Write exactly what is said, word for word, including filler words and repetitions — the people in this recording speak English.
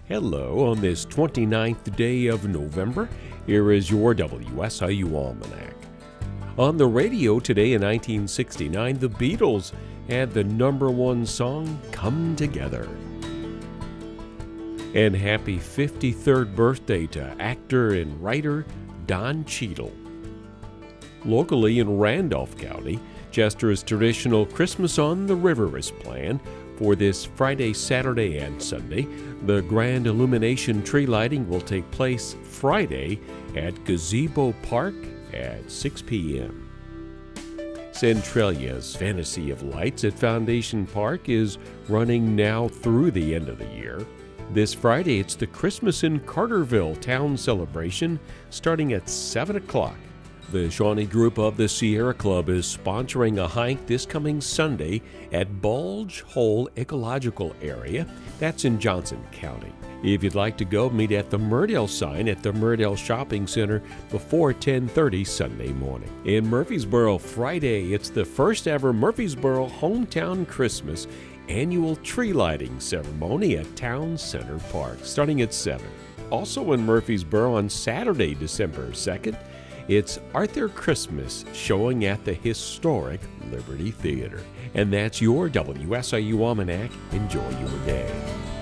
Hello, on this twenty-ninth day of November, here is your W S I U Almanac. On the radio today in nineteen sixty-nine, the Beatles had the number one song, Come Together. And happy fifty-third birthday to actor and writer Don Cheadle. Locally in Randolph County, Chester's traditional Christmas on the River is planned for this Friday, Saturday, and Sunday. The grand illumination tree lighting will take place Friday at Gazebo Park at six p.m. Centralia's Fantasy of Lights at Foundation Park is running now through the end of the year. This Friday, it's the Christmas in Carterville Town Celebration starting at seven o'clock. The Shawnee Group of the Sierra Club is sponsoring a hike this coming Sunday at Bulge Hole Ecological Area. That's in Johnson County. If you'd like to go, meet at the Murdale sign at the Murdale Shopping Center before ten thirty Sunday morning. In Murfreesboro, Friday, it's the first ever Murfreesboro Hometown Christmas annual tree lighting ceremony at Town Center Park, starting at seven. Also in Murfreesboro on Saturday, December second, it's Arthur Christmas showing at the historic Liberty Theater. And that's your W S I U Almanac. Enjoy your day.